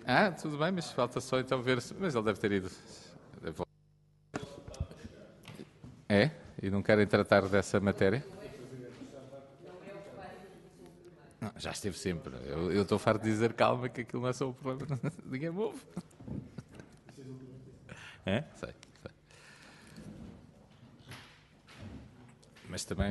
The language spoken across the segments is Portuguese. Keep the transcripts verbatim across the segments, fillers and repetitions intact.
Ah, tudo bem, mas falta só então ver se... Mas ele deve ter ido... É? E não querem tratar dessa matéria? Não, já esteve sempre. Eu, eu estou farto de dizer calma que aquilo não é só o problema. Ninguém move. É? Sei, sei. Mas também...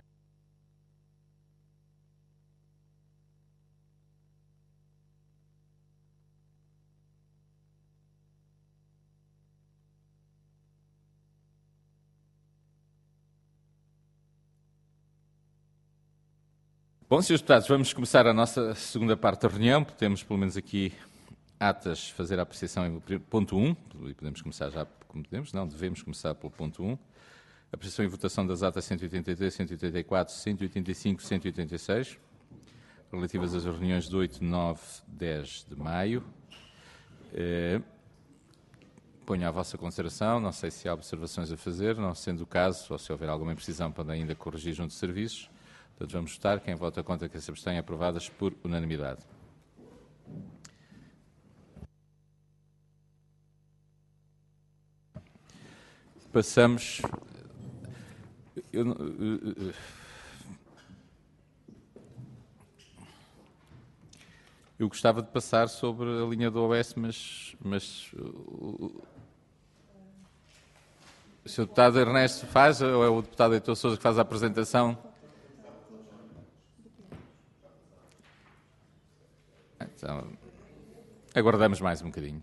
Bom, senhores deputados, vamos começar a nossa segunda parte da reunião. Temos, pelo menos aqui, atas, fazer a apreciação em ponto um, e podemos começar já, como podemos, não, devemos começar pelo ponto um. Apreciação e votação das atas cento e oitenta e três, cento e oitenta e quatro, cento e oitenta e cinco, cento e oitenta e seis, relativas às reuniões de oito, nove, dez de maio. Eh, ponho à vossa consideração, não sei se há observações a fazer, não sendo o caso, ou se houver alguma imprecisão, podem ainda corrigir junto de serviços. Portanto, vamos votar. Quem vota contra, quem se abstém, aprovadas por unanimidade. Passamos... Eu, eu gostava de passar sobre a linha do O S, mas... mas o senhor deputado Ernesto faz, ou é o deputado Heitor Sousa que faz a apresentação? Então, aguardamos mais um bocadinho.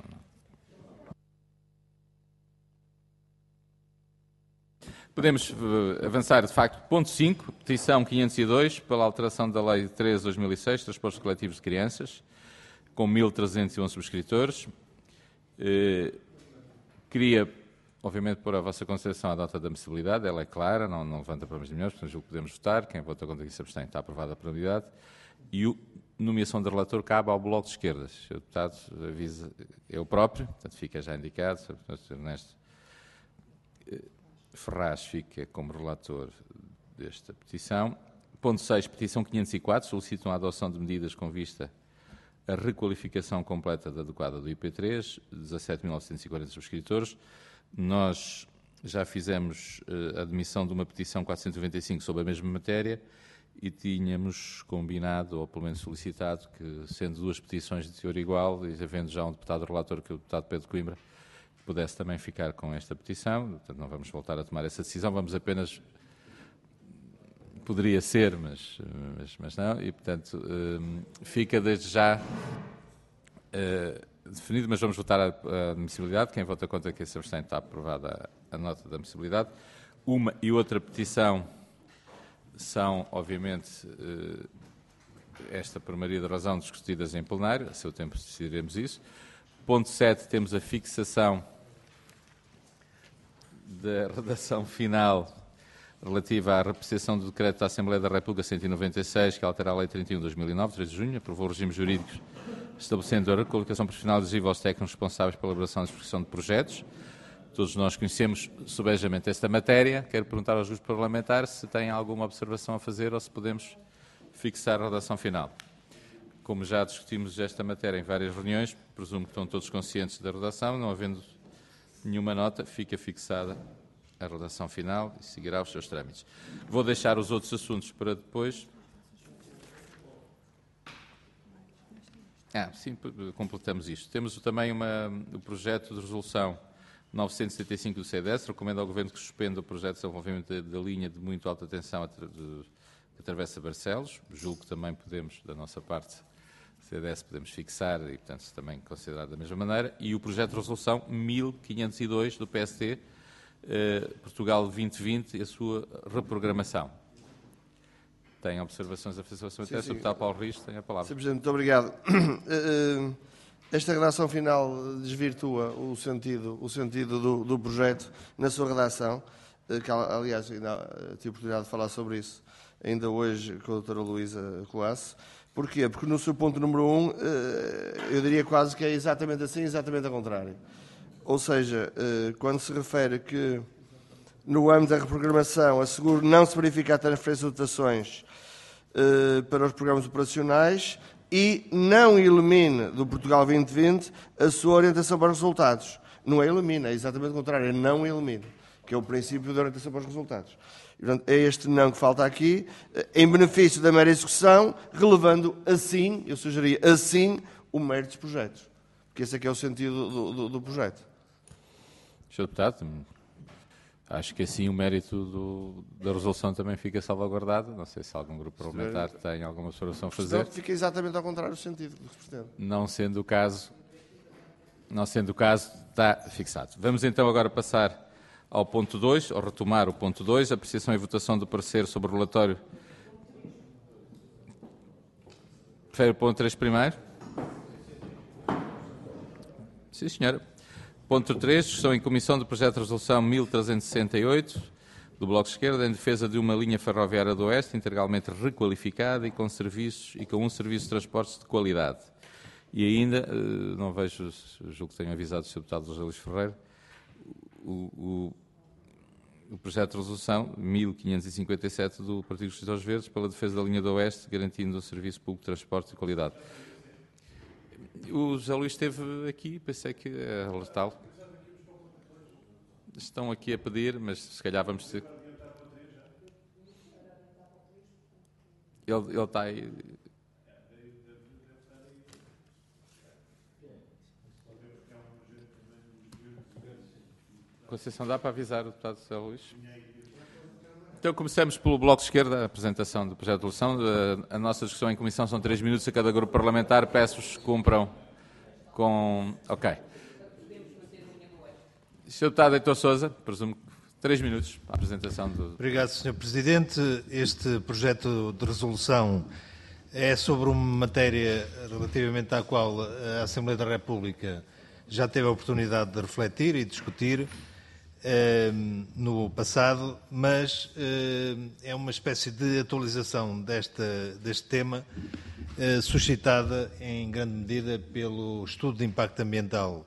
Podemos uh, avançar, de facto, ponto cinco, petição quinhentos e dois, pela alteração da Lei treze de dois mil e seis, transportes coletivos de crianças, com mil trezentos e onze subscritores. Uh, queria, obviamente, pôr a vossa consideração a data da admissibilidade, ela é clara, não, não levanta problemas nenhum, portanto, julgo que podemos votar. Quem vota contra, quem se abstém, está aprovada a unanimidade. E a nomeação de relator cabe ao Bloco de Esquerdas. O senhor deputado avisa eu próprio, portanto, fica já indicado, o senhor Ernesto Ferraz fica como relator desta petição. Ponto seis, petição quinhentos e quatro, solicitam a adoção de medidas com vista à requalificação completa da adequada do I P três, dezassete mil novecentos e quarenta subscritores. Nós já fizemos a admissão de uma petição quatrocentos e noventa e cinco sobre a mesma matéria e tínhamos combinado, ou pelo menos solicitado, que, sendo duas petições de teor igual, e havendo já um deputado relator, que é o deputado Pedro Coimbra, pudesse também ficar com esta petição. Portanto, não vamos voltar a tomar essa decisão, vamos apenas... Poderia ser, mas, mas, mas não, e, portanto, fica desde já definido, mas vamos votar a, a admissibilidade. Quem vota contra, quem se abstém, está aprovada a, a nota da admissibilidade. Uma e outra petição são, obviamente, esta por maioria de razão discutidas em plenário, a seu tempo decidiremos isso. Ponto sete, temos a fixação da redação final relativa à repreciação do decreto da Assembleia da República cento e noventa e seis, que altera a Lei trinta e um de dois mil e nove, três de junho, aprovou regimes jurídicos estabelecendo a requalificação profissional elegível aos técnicos responsáveis pela elaboração e execução de projetos. Todos nós conhecemos subejamente esta matéria. Quero perguntar aos grupos parlamentares se têm alguma observação a fazer ou se podemos fixar a redação final. Como já discutimos esta matéria em várias reuniões, presumo que estão todos conscientes da redação, não havendo nenhuma nota, fica fixada a redação final e seguirá os seus trâmites. Vou deixar os outros assuntos para depois. Ah, sim, completamos isto. Temos também uma, o projeto de resolução novecentos e setenta e cinco do C D S, recomenda ao Governo que suspenda o projeto de desenvolvimento da, da linha de muito alta tensão que atravessa Barcelos. Julgo que também podemos, da nossa parte, C D S, podemos fixar e, portanto, também considerar da mesma maneira. E o projeto de resolução mil quinhentos e dois do P S T, eh, Portugal vinte vinte e a sua reprogramação. Tem observações a fazer sobre essa matéria? O deputado Paulo Rios tem a palavra. Senhor Presidente, muito obrigado. Esta redação final desvirtua o sentido, o sentido do, do projeto na sua redação, que, aliás, ainda tive a oportunidade de falar sobre isso ainda hoje com a doutora Luísa Colasso. Porquê? Porque no seu ponto número um, eu diria quase que é exatamente assim, exatamente ao contrário. Ou seja, quando se refere que no âmbito da reprogramação a seguro não se verifica a transferência de dotações para os programas operacionais, e não elimine do Portugal vinte vinte a sua orientação para os resultados. Não é elimina, é exatamente o contrário, é não elimina, que é o princípio da orientação para os resultados. E, portanto, é este não que falta aqui, em benefício da mera execução, relevando assim, eu sugeria assim, o mérito dos projetos. Porque esse é que é o sentido do, do, do projeto. senhor Deputado, acho que assim o mérito do, da resolução também fica salvaguardado. Não sei se algum grupo parlamentar tem alguma observação a fazer. Fica exatamente ao contrário do sentido do que se pretende. Não sendo o caso, não sendo o caso, está fixado. Vamos então agora passar ao ponto dois, ou retomar o ponto dois, apreciação e votação do parecer sobre o relatório. Prefere o ponto três primeiro? Sim, senhora. Ponto três, discussão em comissão do projeto de resolução mil trezentos e sessenta e oito, do Bloco de Esquerda, em defesa de uma linha ferroviária do Oeste, integralmente requalificada e com serviços e com um serviço de transportes de qualidade. E ainda, não vejo, julgo que tenho avisado o senhor Deputado José Luís Ferreira, o, o, o projeto de resolução mil quinhentos e cinquenta e sete do Partido dos Socialistas Verdes pela defesa da linha do Oeste, garantindo o serviço público de transporte de qualidade. O José Luís esteve aqui, pensei que é alertá-lo. Estão aqui a pedir, mas se calhar vamos ter... Ele, ele está aí... Conceição, dá para avisar o deputado José Luís? Então começamos pelo Bloco de Esquerda, a apresentação do projeto de resolução. A nossa discussão em comissão são três minutos a cada grupo parlamentar. Peço-vos que cumpram com... Ok. senhor Deputado Heitor Sousa, presumo que três minutos para a apresentação do... Obrigado, senhor Presidente. Este projeto de resolução é sobre uma matéria relativamente à qual a Assembleia da República já teve a oportunidade de refletir e discutir eh, no passado, mas eh, é uma espécie de atualização desta, deste tema, eh, suscitada em grande medida pelo estudo de impacto ambiental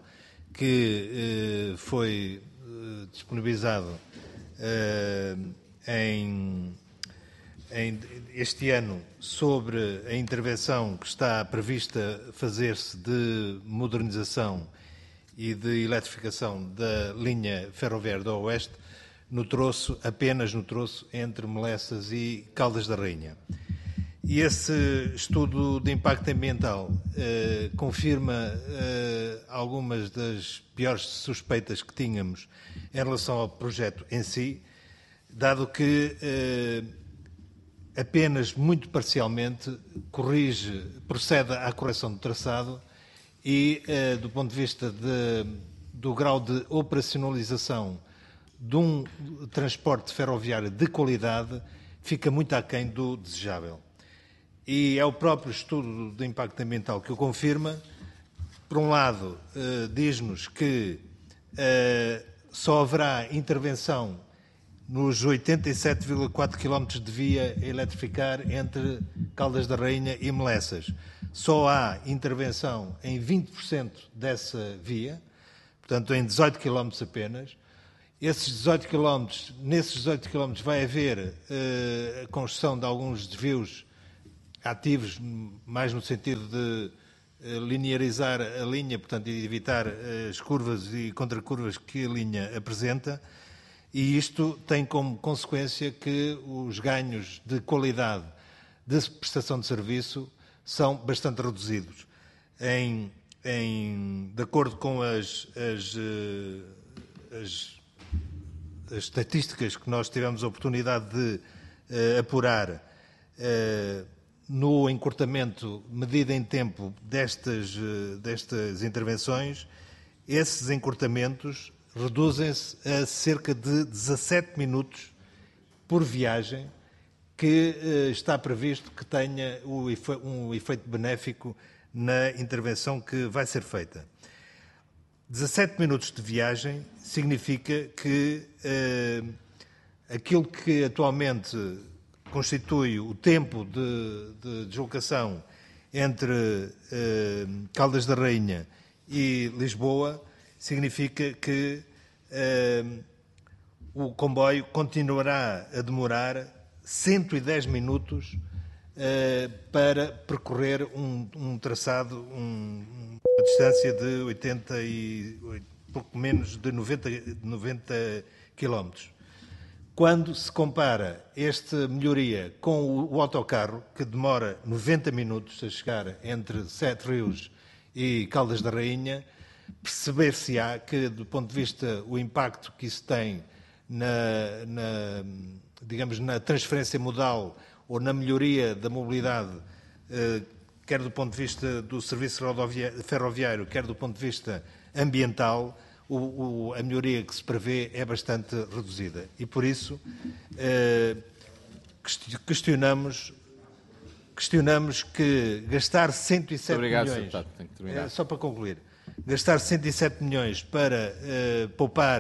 que eh, foi eh, disponibilizado eh, em, em este ano sobre a intervenção que está prevista fazer-se de modernização e de eletrificação da linha ferroviária do Oeste no troço, apenas no troço entre Melessas e Caldas da Rainha. E esse estudo de impacto ambiental eh, confirma eh, algumas das piores suspeitas que tínhamos em relação ao projeto em si, dado que eh, apenas muito parcialmente corrige, procede à correção do traçado e, eh, do ponto de vista de, do grau de operacionalização de um transporte ferroviário de qualidade, fica muito aquém do desejável. E é o próprio estudo de impacto ambiental que o confirma. Por um lado, eh, diz-nos que eh, só haverá intervenção nos oitenta e sete vírgula quatro quilómetros de via a eletrificar entre Caldas da Rainha e Melessas. Só há intervenção em vinte por cento dessa via, portanto em dezoito quilómetros apenas. Esses dezoito quilómetros, nesses dezoito quilómetros vai haver eh, a construção de alguns desvios ativos, mais no sentido de eh, linearizar a linha, portanto, e evitar eh, as curvas e contracurvas que a linha apresenta, e isto tem como consequência que os ganhos de qualidade de prestação de serviço são bastante reduzidos. Em, em, de acordo com as, as, as, as estatísticas que nós tivemos a oportunidade de uh, apurar, uh, no encurtamento medido em tempo destas, uh, destas intervenções, esses encurtamentos reduzem-se a cerca de dezassete minutos por viagem, que eh, está previsto que tenha o efe, um efeito benéfico na intervenção que vai ser feita. dezassete minutos de viagem significa que eh, aquilo que atualmente constitui o tempo de, de deslocação entre eh, Caldas da Rainha e Lisboa significa que eh, o comboio continuará a demorar cento e dez minutos eh, para percorrer um, um traçado, um, uma distância de oitenta e pouco menos de noventa, noventa quilómetros. Quando se compara esta melhoria com o, o autocarro, que demora noventa minutos a chegar entre Sete Rios e Caldas da Rainha, perceber-se-á que, do ponto de vista o impacto que isso tem na, na, digamos, na transferência modal ou na melhoria da mobilidade, eh, quer do ponto de vista do serviço ferroviário, quer do ponto de vista ambiental, o, o, a melhoria que se prevê é bastante reduzida. E, por isso, eh, questionamos, questionamos que gastar cento e sete Obrigado, milhões... Deputado. Tenho que terminar. Eh, só para concluir. Gastar cento e sete milhões para eh, poupar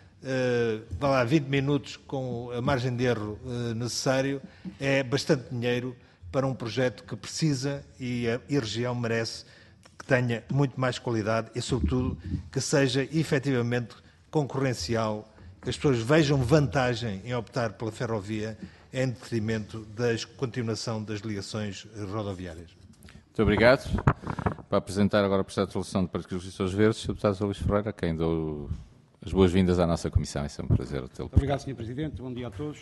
eh, vá lá, vinte minutos com a margem de erro eh, necessário é bastante dinheiro para um projeto que precisa e a, e a região merece que tenha muito mais qualidade e, sobretudo, que seja efetivamente concorrencial, que as pessoas vejam vantagem em optar pela ferrovia em detrimento da continuação das ligações rodoviárias. Muito obrigado. Para apresentar agora o projeto de resolução do Partido Socialista dos Verdes, o deputado José Luís Ferreira, a quem dou as boas-vindas à nossa comissão. É sempre um prazer tê-lo. Obrigado, senhor Presidente. Bom dia a todos.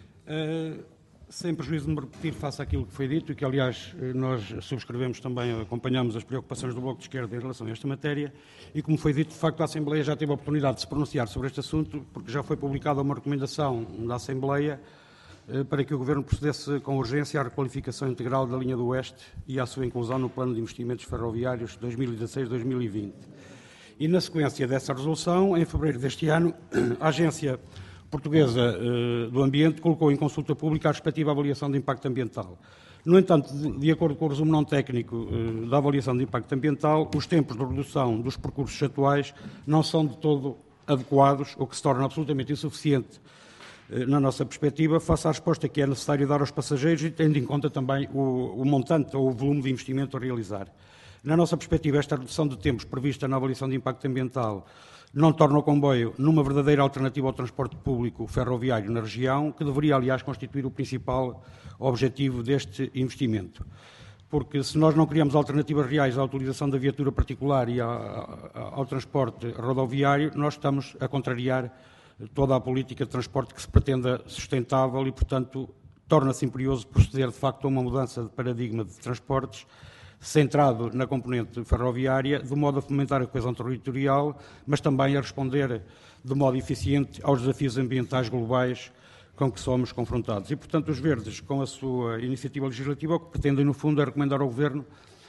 Uh, sem prejuízo de me repetir face àquilo que foi dito e que, aliás, nós subscrevemos também, acompanhamos as preocupações do Bloco de Esquerda em relação a esta matéria e, como foi dito, de facto, a Assembleia já teve a oportunidade de se pronunciar sobre este assunto, porque já foi publicada uma recomendação da Assembleia para que o Governo procedesse com urgência à requalificação integral da linha do Oeste e à sua inclusão no Plano de Investimentos Ferroviários dois mil e dezasseis a dois mil e vinte. E, na sequência dessa resolução, em fevereiro deste ano, a Agência Portuguesa do Ambiente colocou em consulta pública a respectiva avaliação de impacto ambiental. No entanto, de acordo com o resumo não técnico da avaliação de impacto ambiental, os tempos de redução dos percursos atuais não são de todo adequados, o que se torna absolutamente insuficiente na nossa perspectiva, face à resposta que é necessário dar aos passageiros e tendo em conta também o, o montante ou o volume de investimento a realizar. Na nossa perspectiva, esta redução de tempos prevista na avaliação de impacto ambiental não torna o comboio numa verdadeira alternativa ao transporte público ferroviário na região, que deveria, aliás, constituir o principal objetivo deste investimento. Porque se nós não criamos alternativas reais à utilização da viatura particular e ao, ao transporte rodoviário, nós estamos a contrariar toda a política de transporte que se pretenda sustentável e, portanto, torna-se imperioso proceder, de facto, a uma mudança de paradigma de transportes centrado na componente ferroviária, de modo a fomentar a coesão territorial, mas também a responder de modo eficiente aos desafios ambientais globais com que somos confrontados. E, portanto, os Verdes, com a sua iniciativa legislativa, o que pretendem, no fundo, é recomendar ao Governo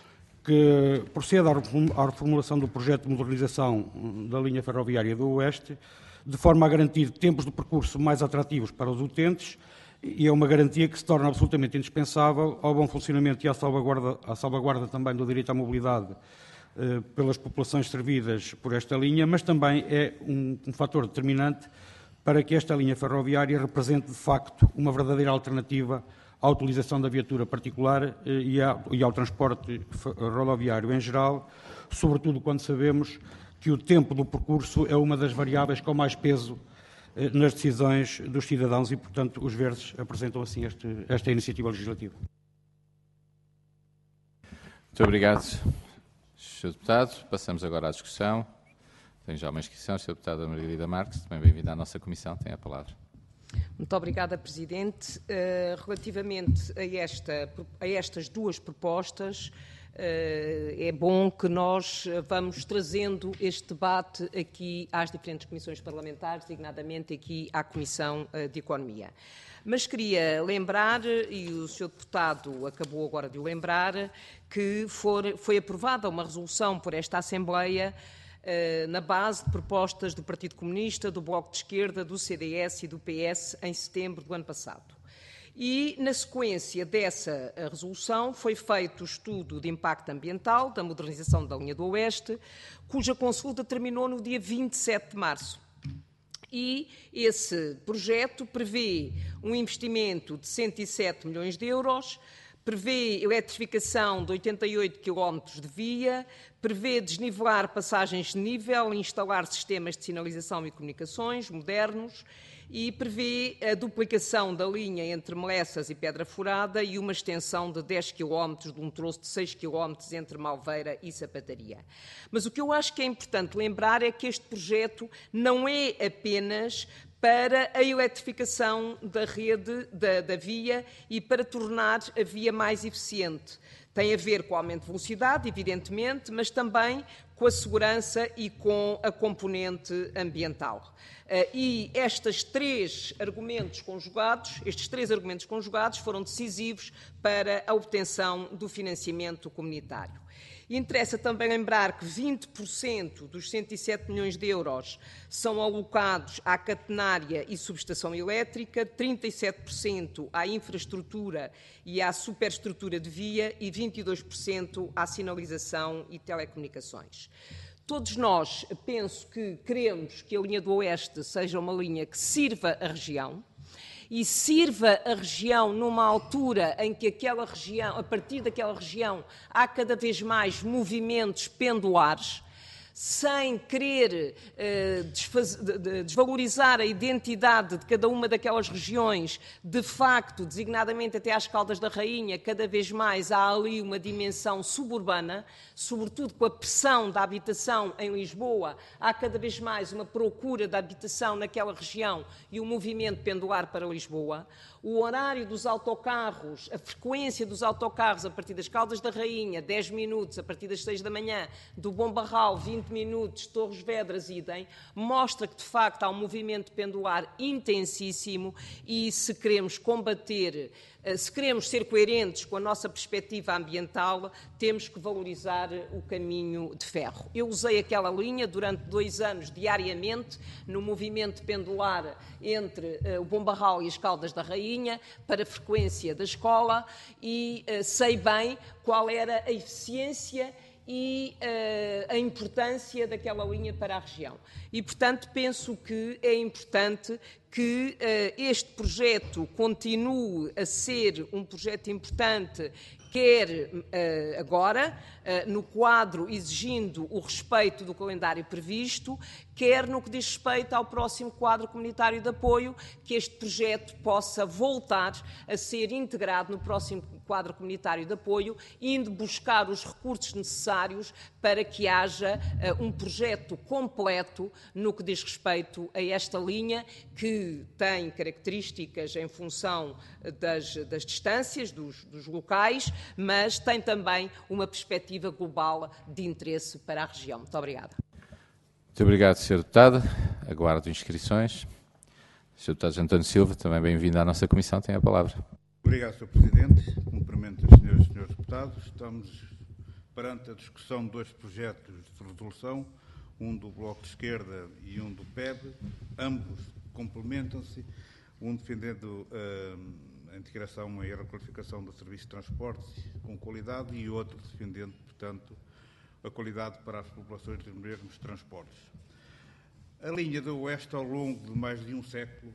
que proceda à reformulação do projeto de modernização da linha ferroviária do Oeste, de forma a garantir tempos de percurso mais atrativos para os utentes, e é uma garantia que se torna absolutamente indispensável ao bom funcionamento e à salvaguarda, à salvaguarda também do direito à mobilidade eh, pelas populações servidas por esta linha, mas também é um, um fator determinante para que esta linha ferroviária represente, de facto, uma verdadeira alternativa à utilização da viatura particular eh, e, à, e ao transporte rodoviário em geral, sobretudo quando sabemos que o tempo do percurso é uma das variáveis com mais peso eh, nas decisões dos cidadãos e, portanto, os Verdes apresentam assim este, esta iniciativa legislativa. Muito obrigado, senhor Deputado. Passamos agora à discussão. Tenho já uma inscrição, senhora Deputada Margarida Marques, também bem-vinda à nossa comissão, tem a palavra. Muito obrigada, Presidente. Uh, relativamente a, esta, a estas duas propostas, Uh, é bom que nós vamos trazendo este debate aqui às diferentes comissões parlamentares, designadamente aqui à Comissão uh, de Economia. Mas queria lembrar, e o senhor Deputado acabou agora de o lembrar, que for, foi aprovada uma resolução por esta Assembleia uh, na base de propostas do Partido Comunista, do Bloco de Esquerda, do C D S e do P S em setembro do ano passado. E, na sequência dessa resolução, foi feito o estudo de impacto ambiental da modernização da linha do Oeste, cuja consulta terminou no dia vinte e sete de março. E esse projeto prevê um investimento de cento e sete milhões de euros, prevê eletrificação de oitenta e oito quilómetros de via, prevê desnivelar passagens de nível, instalar sistemas de sinalização e comunicações modernos, e prevê a duplicação da linha entre Melessas e Pedra Furada e uma extensão de dez quilómetros, de um troço de seis quilómetros entre Malveira e Sapataria. Mas o que eu acho que é importante lembrar é que este projeto não é apenas para a eletrificação da rede, da, da via e para tornar a via mais eficiente. Tem a ver com o aumento de velocidade, evidentemente, mas também com a segurança e com a componente ambiental. E estes três argumentos conjugados, estes três argumentos conjugados foram decisivos para a obtenção do financiamento comunitário. E interessa também lembrar que vinte por cento dos cento e sete milhões de euros são alocados à catenária e subestação elétrica, trinta e sete por cento à infraestrutura e à superestrutura de via e vinte e dois por cento à sinalização e telecomunicações. Todos nós, penso que queremos que a linha do Oeste seja uma linha que sirva a região, e sirva a região numa altura em que aquela região, a partir daquela região, há cada vez mais movimentos pendulares, sem querer eh, desfaz... desvalorizar a identidade de cada uma daquelas regiões, de facto, designadamente até às Caldas da Rainha, cada vez mais há ali uma dimensão suburbana, sobretudo com a pressão da habitação em Lisboa, há cada vez mais uma procura de habitação naquela região e um movimento pendular para Lisboa. O horário dos autocarros, a frequência dos autocarros a partir das Caldas da Rainha, dez minutos, a partir das seis da manhã, do Bom Barral, vinte minutos, Torres Vedras, idem, mostra que, de facto, há um movimento pendular intensíssimo e, se queremos combater, se queremos ser coerentes com a nossa perspectiva ambiental, temos que valorizar o caminho de ferro. Eu usei aquela linha durante dois anos, diariamente, no movimento pendular entre uh, o Bom Barral e as Caldas da Rainha, para a frequência da escola, e uh, sei bem qual era a eficiência e uh, a importância daquela linha para a região. E, portanto, penso que é importante que uh, este projeto continue a ser um projeto importante, quer uh, agora, uh, no quadro exigindo o respeito do calendário previsto, quer no que diz respeito ao próximo quadro comunitário de apoio, que este projeto possa voltar a ser integrado no próximo quadro comunitário de apoio, indo buscar os recursos necessários para que haja uh, um projeto completo no que diz respeito a esta linha, que tem características em função das, das distâncias, dos, dos locais, mas tem também uma perspectiva global de interesse para a região. Muito obrigada. Muito obrigado, senhor Deputado. Aguardo inscrições. senhor Deputado António Silva, também bem-vindo à nossa comissão, tem a palavra. Obrigado, senhor Presidente. Cumprimento as senhoras e senhores deputados. Estamos perante a discussão de dois projetos de resolução, um do Bloco de Esquerda e um do P E B. Ambos complementam-se, um defendendo uh, a integração e a requalificação do serviço de transportes com qualidade e outro defendendo, portanto, a qualidade para as populações dos mesmos transportes. A linha do Oeste, ao longo de mais de um século,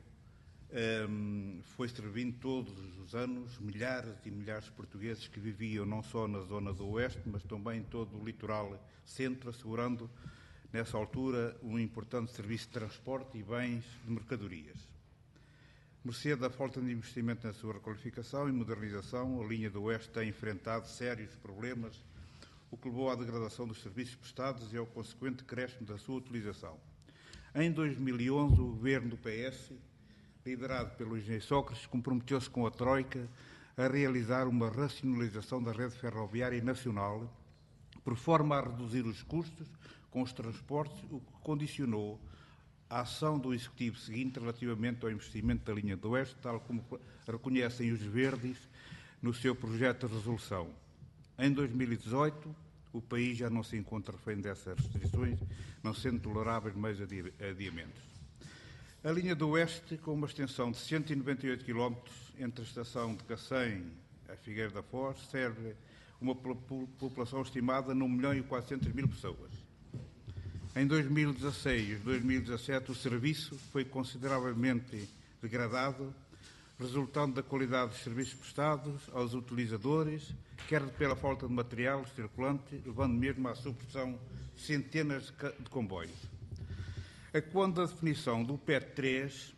um, foi servindo todos os anos milhares e milhares de portugueses que viviam não só na zona do Oeste, mas também em todo o litoral centro, assegurando, nessa altura, um importante serviço de transporte e bens de mercadorias. Mercê da falta de investimento na sua requalificação e modernização, a linha do Oeste tem enfrentado sérios problemas, o que levou à degradação dos serviços prestados e ao consequente decréscimo da sua utilização. Em dois mil e onze, o governo do P S, liderado pelo engenheiro Sócrates, comprometeu-se com a Troika a realizar uma racionalização da rede ferroviária nacional, por forma a reduzir os custos com os transportes, o que condicionou a ação do Executivo seguinte relativamente ao investimento da linha do Oeste, tal como reconhecem os verdes no seu projeto de resolução. Em dois mil e dezoito, o país já não se encontra refém dessas restrições, não sendo toleráveis mais adi adiamentos. A linha do Oeste, com uma extensão de cento e noventa e oito quilómetros entre a estação de Cacém e a Figueira da Foz, serve uma população estimada num milhão e quatrocentas mil pessoas. Em dois mil e dezasseis e dois mil e dezassete, o serviço foi consideravelmente degradado, resultando da qualidade dos serviços prestados aos utilizadores, quer pela falta de material circulante, levando mesmo à supressão de centenas de comboios. A quando a definição do P E T três, portanto,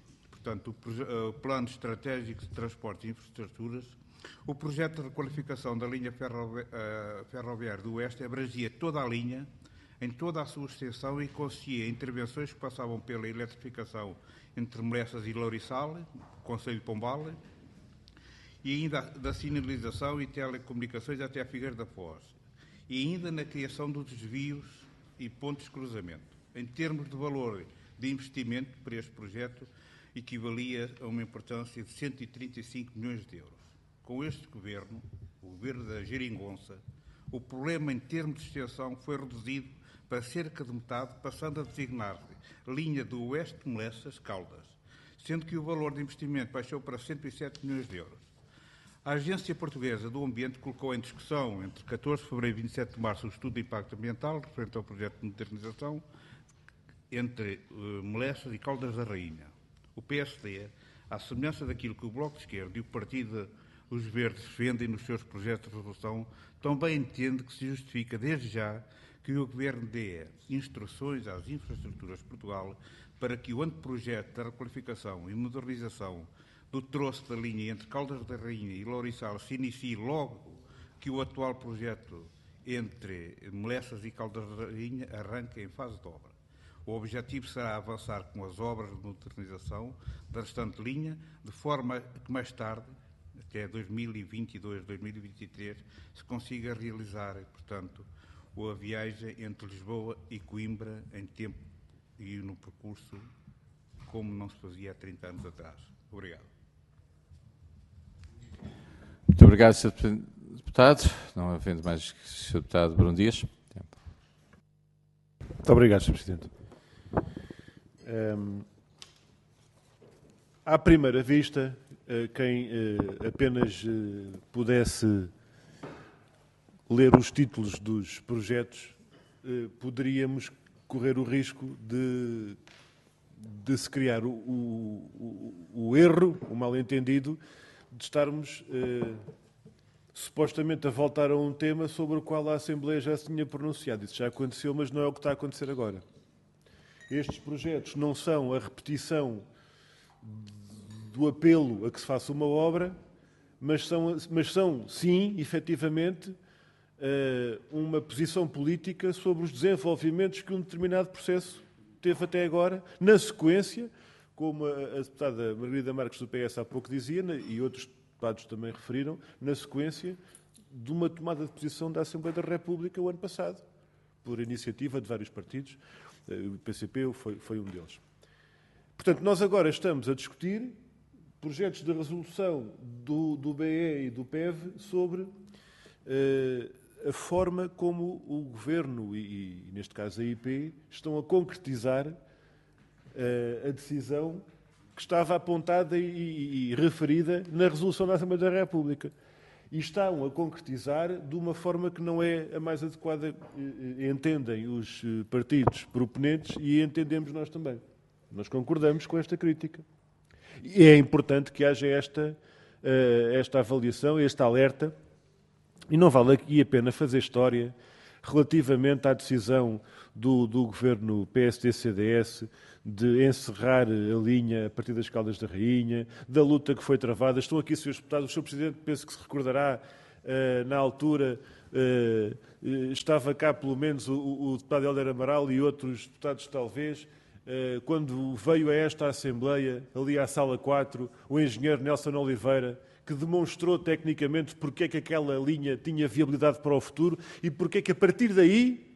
portanto, o Plano Estratégico de Transportes e Infraestruturas, o projeto de requalificação da linha ferroviária do Oeste abrangia toda a linha, em toda a sua extensão, e consistia em intervenções que passavam pela eletrificação entre Melessas e Lourissal, Concelho de Pombal, e ainda da sinalização e telecomunicações até a Figueira da Foz, e ainda na criação dos desvios e pontos de cruzamento. Em termos de valor de investimento para este projeto, equivalia a uma importância de cento e trinta e cinco milhões de euros. Com este governo, o governo da Geringonça, o problema em termos de extensão foi reduzido para cerca de metade, passando a designar-se linha do Oeste de Melessas-Caldas, sendo que o valor de investimento baixou para cento e sete milhões de euros. A Agência Portuguesa do Ambiente colocou em discussão, entre catorze de fevereiro e vinte e sete de março, o estudo de impacto ambiental referente ao projeto de modernização entre uh, Melessas e Caldas da Rainha. O P S D, à semelhança daquilo que o Bloco de Esquerda e o Partido dos Verdes defendem nos seus projetos de resolução, também entende que se justifica desde já que o Governo dê instruções às infraestruturas de Portugal para que o anteprojeto da requalificação e modernização do troço da linha entre Caldas da Rainha e Lourissal se inicie logo que o atual projeto entre Melessas e Caldas da Rainha arranque em fase de obra. O objetivo será avançar com as obras de modernização da restante linha, de forma que mais tarde, até dois mil e vinte e dois, dois mil e vinte e três, se consiga realizar, portanto, a viagem entre Lisboa e Coimbra em tempo e no percurso como não se fazia há trinta anos atrás. Obrigado. Muito obrigado, senhor Deputado. Não havendo mais que o senhor Deputado Bruno Dias. Tempo. Muito obrigado, senhor Presidente. Um, à primeira vista, uh, quem uh, apenas uh, pudesse ler os títulos dos projetos, uh, poderíamos correr o risco de, de se criar o, o, o erro, o mal-entendido, de estarmos uh, supostamente a voltar a um tema sobre o qual a Assembleia já se tinha pronunciado. Isso já aconteceu, mas não é o que está a acontecer agora. Estes projetos não são a repetição do apelo a que se faça uma obra, mas são, mas são sim, efetivamente, uma posição política sobre os desenvolvimentos que um determinado processo teve até agora, na sequência, como a deputada Margarida Marques do P S há pouco dizia, e outros deputados também referiram, na sequência de uma tomada de posição da Assembleia da República o ano passado, por iniciativa de vários partidos. O P C P foi, foi um deles. Portanto, nós agora estamos a discutir projetos de resolução do, do B E e do P E V sobre uh, a forma como o Governo e, e, neste caso, a I P, estão a concretizar uh, a decisão que estava apontada e, e, e referida na resolução da Assembleia da República. E estão a concretizar de uma forma que não é a mais adequada, entendem os partidos proponentes e entendemos nós também. Nós concordamos com esta crítica. E é importante que haja esta, esta avaliação, este alerta, e não vale aqui a pena fazer história relativamente à decisão do, do Governo P S D C D S de encerrar a linha a partir das Caldas da Rainha, da luta que foi travada. Estão aqui, senhores deputados, o senhor Presidente, penso que se recordará, na altura, estava cá pelo menos o, o deputado Helder Amaral e outros deputados talvez, quando veio a esta Assembleia, ali à Sala quatro, o engenheiro Nelson Oliveira, que demonstrou tecnicamente porque é que aquela linha tinha viabilidade para o futuro e porque é que a partir daí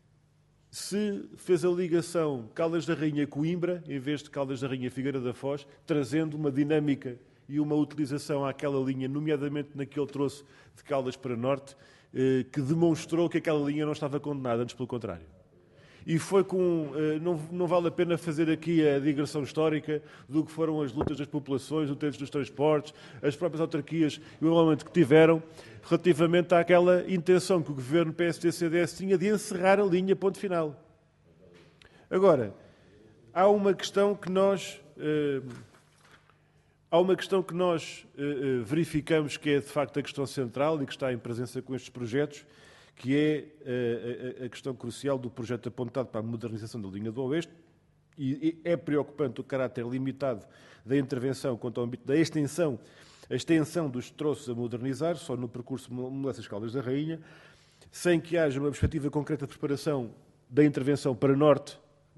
se fez a ligação Caldas da Rainha-Coimbra, em vez de Caldas da Rainha-Figueira da Foz, trazendo uma dinâmica e uma utilização àquela linha, nomeadamente naquele troço de Caldas para Norte, que demonstrou que aquela linha não estava condenada, antes pelo contrário. E foi com... Não, não vale a pena fazer aqui a digressão histórica do que foram as lutas das populações, os lutas dos transportes, as próprias autarquias e o momento que tiveram relativamente àquela intenção que o Governo P S D C D S tinha de encerrar a linha, ponto final. Agora, há uma questão que nós... Uh, há uma questão que nós uh, verificamos que é, de facto, a questão central e que está em presença com estes projetos, que é a, a, a questão crucial do projeto apontado para a modernização da linha do Oeste, e é preocupante o caráter limitado da intervenção quanto ao âmbito da extensão, a extensão dos troços a modernizar, só no percurso Molessas-Caldas da Rainha, sem que haja uma perspectiva concreta de preparação da intervenção para norte,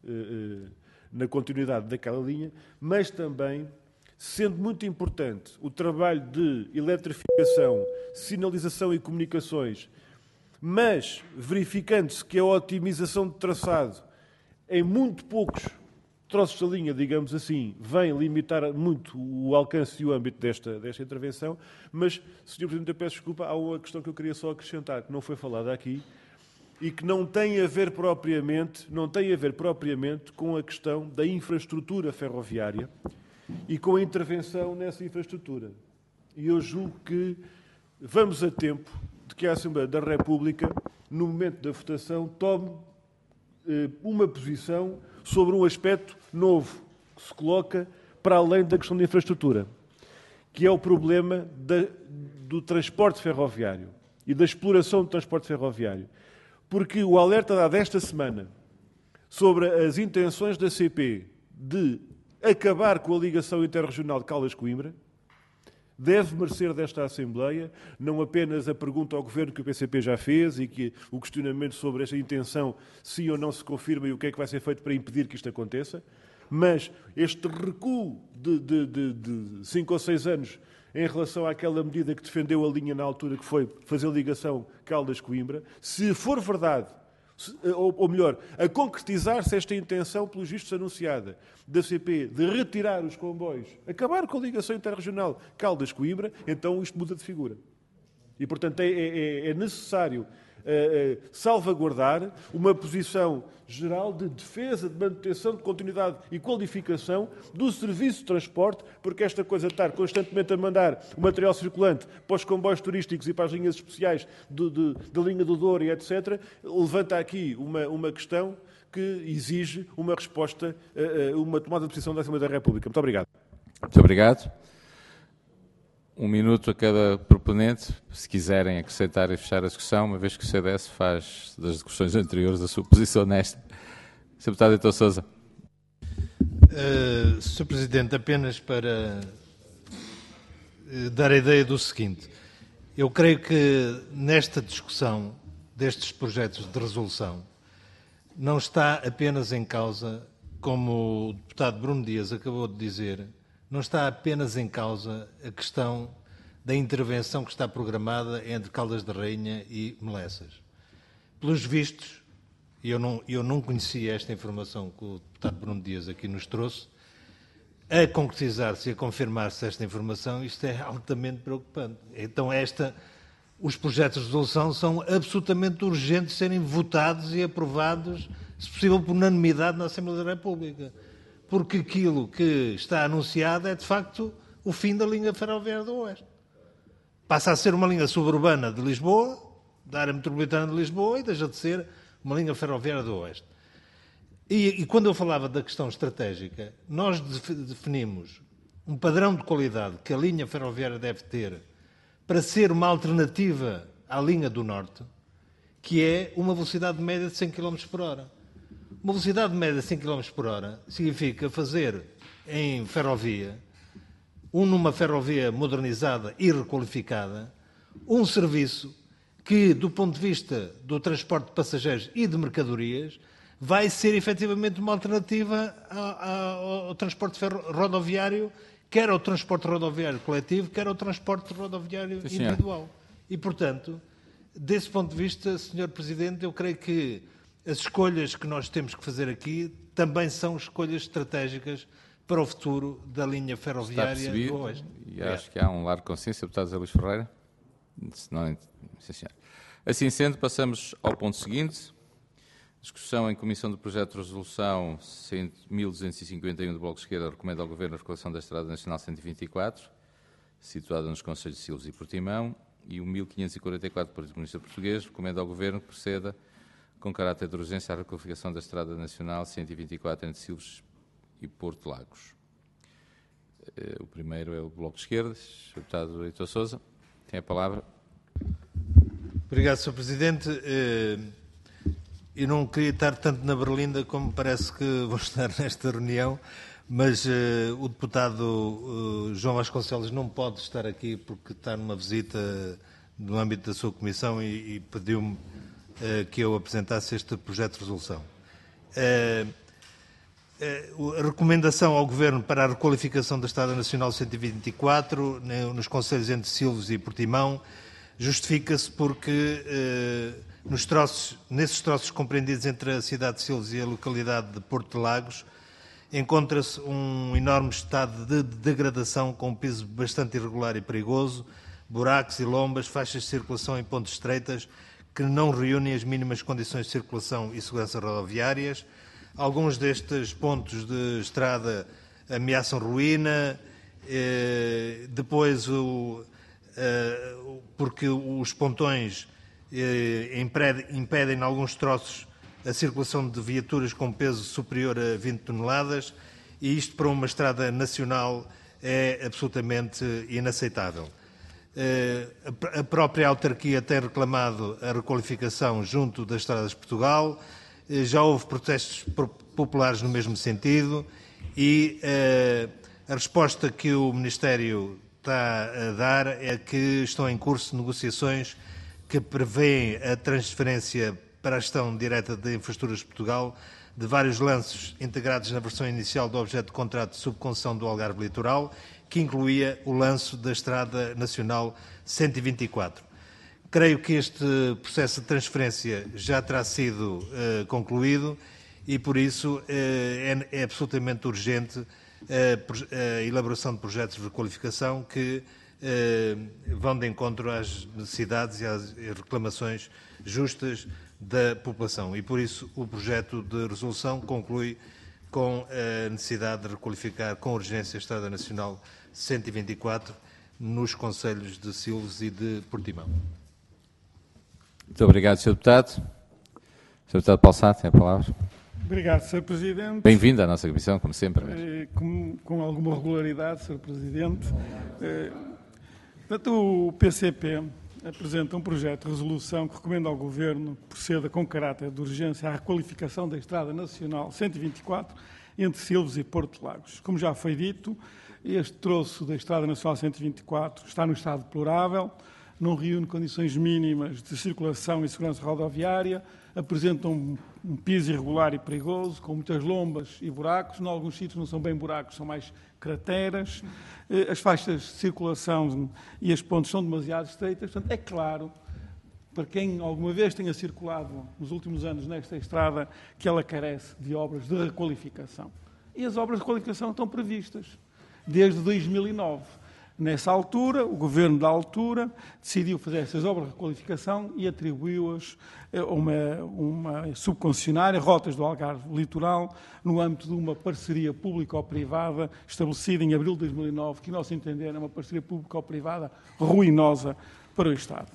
na continuidade daquela linha, mas também, sendo muito importante o trabalho de eletrificação, sinalização e comunicações, mas verificando-se que a otimização de traçado em muito poucos troços da linha, digamos assim, vem limitar muito o alcance e o âmbito desta, desta intervenção, mas, senhor Presidente, eu peço desculpa, há uma questão que eu queria só acrescentar, que não foi falada aqui, e que não tem a ver propriamente, não tem a ver propriamente com a questão da infraestrutura ferroviária e com a intervenção nessa infraestrutura. E eu julgo que vamos a tempo de que a Assembleia da República, no momento da votação, tome eh, uma posição sobre um aspecto novo que se coloca para além da questão da infraestrutura, que é o problema da, do transporte ferroviário e da exploração do transporte ferroviário. Porque o alerta dado esta semana sobre as intenções da C P de acabar com a ligação interregional de Caldas-Coimbra deve merecer desta Assembleia não apenas a pergunta ao Governo que o P C P já fez e que o questionamento sobre esta intenção, sim ou não se confirma e o que é que vai ser feito para impedir que isto aconteça, mas este recuo de, de, de, de cinco ou seis anos em relação àquela medida que defendeu a linha na altura, que foi fazer ligação Caldas-Coimbra, se for verdade, ou melhor, a concretizar-se esta intenção, pelos vistos anunciada, da C P de retirar os comboios, acabar com a ligação interregional Caldas-Coimbra, então isto muda de figura. E, portanto, é, é, é necessário uh, uh, salvaguardar uma posição geral de defesa, de manutenção, de continuidade e qualificação do serviço de transporte, porque esta coisa de estar constantemente a mandar o material circulante para os comboios turísticos e para as linhas especiais do, de, da linha do Douro e etcétera, levanta aqui uma, uma questão que exige uma resposta, uh, uh, uma tomada de posição da Assembleia da República. Muito obrigado. Muito obrigado. Um minuto a cada proponente, se quiserem acrescentar e fechar a discussão, uma vez que o C D S faz das discussões anteriores a sua posição nesta. senhor Deputado Heitor Sousa. Uh, senhor Presidente, apenas para uh, dar a ideia do seguinte. Eu creio que nesta discussão destes projetos de resolução não está apenas em causa, como o deputado Bruno Dias acabou de dizer, não está apenas em causa a questão da intervenção que está programada entre Caldas da Rainha e Molessas. Pelos vistos, e eu não, eu não conhecia esta informação que o deputado Bruno Dias aqui nos trouxe, a concretizar-se e a confirmar-se esta informação, isto é altamente preocupante. Então esta, os projetos de resolução são absolutamente urgentes de serem votados e aprovados, se possível por unanimidade na Assembleia da República. Porque aquilo que está anunciado é, de facto, o fim da linha ferroviária do Oeste. Passa a ser uma linha suburbana de Lisboa, da área metropolitana de Lisboa, e deixa de ser uma linha ferroviária do Oeste. E, e quando eu falava da questão estratégica, nós definimos um padrão de qualidade que a linha ferroviária deve ter para ser uma alternativa à linha do Norte, que é uma velocidade média de cem quilómetros por hora. Uma velocidade média de cem quilómetros por hora significa fazer em ferrovia, um, numa ferrovia modernizada e requalificada, um serviço que, do ponto de vista do transporte de passageiros e de mercadorias, vai ser efetivamente uma alternativa ao, ao transporte rodoviário, quer ao transporte rodoviário coletivo, quer ao transporte rodoviário Sim, individual. E, portanto, desse ponto de vista, senhor Presidente, eu creio que as escolhas que nós temos que fazer aqui também são escolhas estratégicas para o futuro da linha ferroviária do Oeste. E acho é. que há um largo consenso, deputado José Luís Ferreira. Não, sim, senhor. Assim sendo, passamos ao ponto seguinte. Discussão em Comissão do Projeto de Resolução mil duzentos e cinquenta e um do Bloco de Esquerda recomenda ao Governo a recuperação da Estrada Nacional cento e vinte e quatro, situada nos concelhos de Silves e Portimão, e o mil quinhentos e quarenta e quatro do Partido Comunista Português recomenda ao Governo que proceda com caráter de urgência à requalificação da Estrada Nacional cento e vinte e quatro entre Silves e Porto Lagos. O primeiro é o Bloco de Esquerda. O deputado Heitor Sousa tem a palavra. Obrigado, senhor Presidente. eu não queria estar tanto na Berlinda como parece que vou estar nesta reunião, mas uh, o deputado uh, João Vasconcelos não pode estar aqui porque está numa visita no âmbito da sua comissão e, e pediu-me uh, que eu apresentasse este projeto de resolução. Uh, uh, a recomendação ao Governo para a requalificação da Estrada Nacional cento e vinte e quatro nos concelhos entre Silves e Portimão justifica-se porque uh, nos troços, nesses troços compreendidos entre a cidade de Silves e a localidade de Porto de Lagos encontra-se um enorme estado de degradação com um piso bastante irregular e perigoso, buracos e lombas, faixas de circulação em pontes estreitas que não reúnem as mínimas condições de circulação e segurança rodoviárias. Alguns destes pontos de estrada ameaçam ruína, eh, depois o, eh, porque os pontões eh, impedem, impedem em alguns troços a circulação de viaturas com peso superior a vinte toneladas e isto para uma estrada nacional é absolutamente inaceitável. A própria autarquia tem reclamado a requalificação junto das Estradas de Portugal, já houve protestos populares no mesmo sentido e a resposta que o Ministério está a dar é que estão em curso negociações que prevêem a transferência para a gestão direta de Infraestruturas de Portugal de vários lanços integrados na versão inicial do objeto de contrato de subconcessão do Algarve Litoral, que incluía o lanço da Estrada Nacional cento e vinte e quatro. Creio que este processo de transferência já terá sido uh, concluído e, por isso, uh, é, é absolutamente urgente uh, a elaboração de projetos de requalificação que uh, vão de encontro às necessidades e às reclamações justas da população. E, por isso, o projeto de resolução conclui com a necessidade de requalificar com urgência a Estrada Nacional cento e vinte e quatro nos concelhos de Silves e de Portimão. Muito obrigado, senhor Deputado. senhor Deputado Paulo Sá, tem a palavra. Obrigado, senhor Presidente. Bem-vindo à nossa comissão, como sempre. Eh, com, com alguma regularidade, senhor Presidente. Eh, portanto, o P C P apresenta um projeto de resolução que recomenda ao Governo que proceda com caráter de urgência à requalificação da Estrada Nacional cento e vinte e quatro entre Silves e Porto de Lagos. Como já foi dito, este troço da Estrada Nacional cento e vinte e quatro está no estado deplorável, não reúne condições mínimas de circulação e segurança rodoviária, apresenta um, um piso irregular e perigoso, com muitas lombas e buracos. Em alguns sítios não são bem buracos, são mais crateras. As faixas de circulação e as pontes são demasiado estreitas. Portanto, é claro, para quem alguma vez tenha circulado nos últimos anos nesta estrada, que ela carece de obras de requalificação. E as obras de requalificação estão previstas desde dois mil e nove. Nessa altura, o Governo da altura decidiu fazer essas obras de requalificação e atribuiu-as a uma, uma subconcessionária, Rotas do Algarve Litoral, no âmbito de uma parceria público-privada estabelecida em abril de dois mil e nove, que, a nosso entender, é uma parceria público-privada ruinosa para o Estado.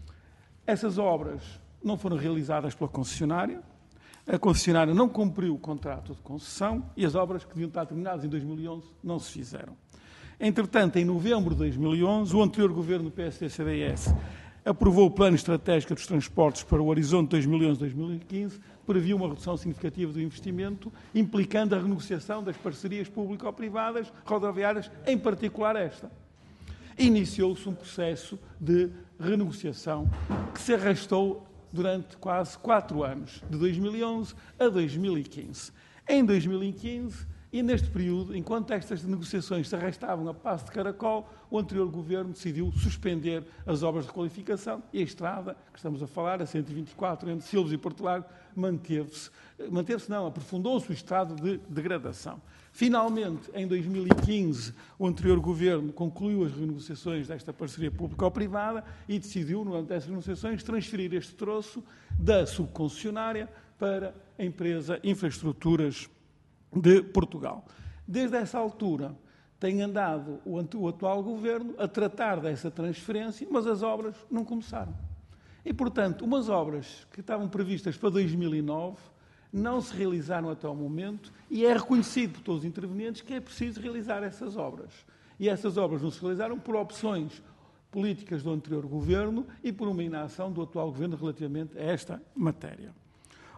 Essas obras não foram realizadas pela concessionária, a concessionária não cumpriu o contrato de concessão e as obras que deviam estar terminadas em dois mil e onze não se fizeram. Entretanto, em novembro de dois mil e onze, o anterior governo do P S D C D S aprovou o Plano Estratégico dos Transportes para o horizonte dois mil e onze a dois mil e quinze, previa uma redução significativa do investimento, implicando a renegociação das parcerias público-privadas rodoviárias, em particular esta. Iniciou-se um processo de renegociação que se arrastou durante quase quatro anos, de dois mil e onze a dois mil e quinze. Em dois mil e quinze, e neste período, enquanto estas negociações se arrastavam a passo de caracol, o anterior governo decidiu suspender as obras de requalificação e a estrada, que estamos a falar, a cento e vinte e quatro, entre Silves e Porto Largo, manteve-se, manteve-se não, aprofundou-se o estado de degradação. Finalmente, em dois mil e quinze, o anterior governo concluiu as renegociações desta parceria público-privada e decidiu, no âmbito dessas negociações, transferir este troço da subconcessionária para a empresa Infraestruturas de Portugal. Desde essa altura, tem andado o, o atual governo a tratar dessa transferência, mas as obras não começaram. E, portanto, umas obras que estavam previstas para dois mil e nove não se realizaram até ao momento e é reconhecido por todos os intervenientes que é preciso realizar essas obras. E essas obras não se realizaram por opções políticas do anterior governo e por uma inação do atual governo relativamente a esta matéria.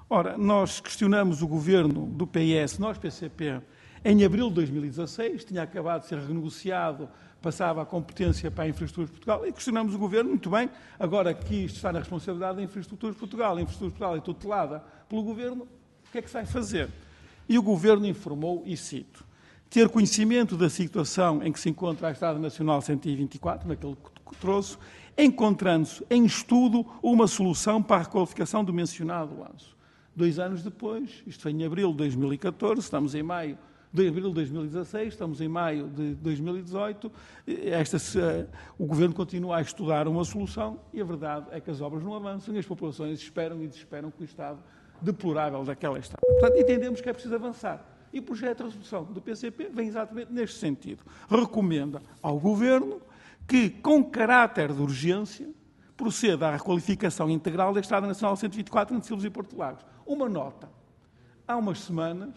Ora, nós questionamos o governo do P S, nós, P C P, em abril de dois mil e dezasseis, tinha acabado de ser renegociado, passava a competência para a Infraestruturas de Portugal, e questionamos o governo, muito bem, agora que isto está na responsabilidade da Infraestruturas de Portugal, a Infraestruturas de Portugal é tutelada pelo governo, o que é que se vai fazer? E o governo informou, e cito, ter conhecimento da situação em que se encontra a Estrada Nacional cento e vinte e quatro, naquele troço, encontrando-se em estudo uma solução para a requalificação do mencionado laço. Dois anos depois, isto foi em abril de dois mil e catorze, estamos em maio de abril de dois mil e dezasseis, estamos em maio de dois mil e dezoito, esta, o Governo continua a estudar uma solução e a verdade é que as obras não avançam e as populações esperam e desesperam com o estado deplorável daquela estrada. Portanto, entendemos que é preciso avançar. E o projeto de resolução do P C P vem exatamente neste sentido. Recomenda ao Governo que, com caráter de urgência, proceda à requalificação integral da Estrada Nacional cento e vinte e quatro entre Silves e Porto Lagos. Uma nota. Há umas semanas,